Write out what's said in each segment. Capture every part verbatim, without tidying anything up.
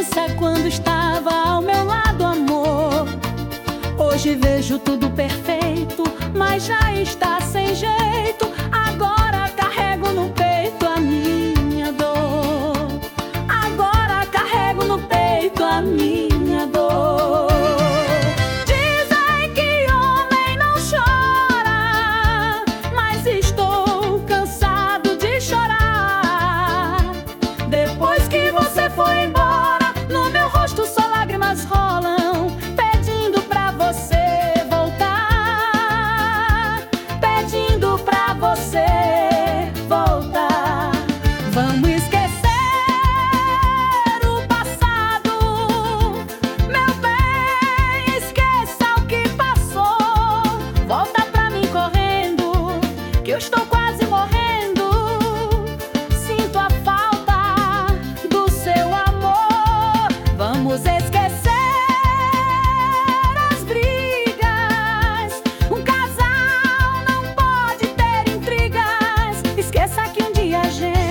esperança quando estava ao meu lado, amor. Hoje vejo tudo perfeito, mas já está sem jeito. Agora carrego no peito a minha dor. Agora carrego no peito a minha dor. Dizem que homem não chora, mas estou cansado de chorar. Depois que você foi embora, no meu rosto só lágrimas rolam, pedindo pra você voltar, pedindo pra você voltar. Vamos esquecer o passado, meu bem, esqueça o que passou. Volta pra mim correndo, que eu estou quase morrendo. Sinto a falta do seu amor. Vamos esquecer as brigas. Um casal não pode ter intrigas. Esqueça que um dia a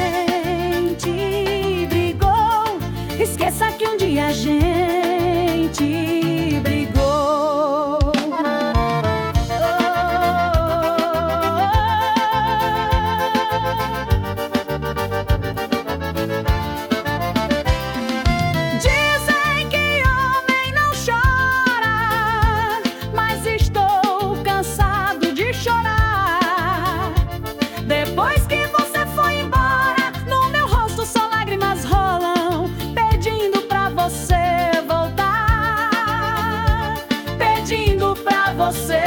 gente brigou. Esqueça que um dia a gente brigou. Dizem que homem não chora, mas estou cansado de chorar. Depois que você foi embora, no meu rosto só lágrimas rolam, pedindo pra você voltar, pedindo pra você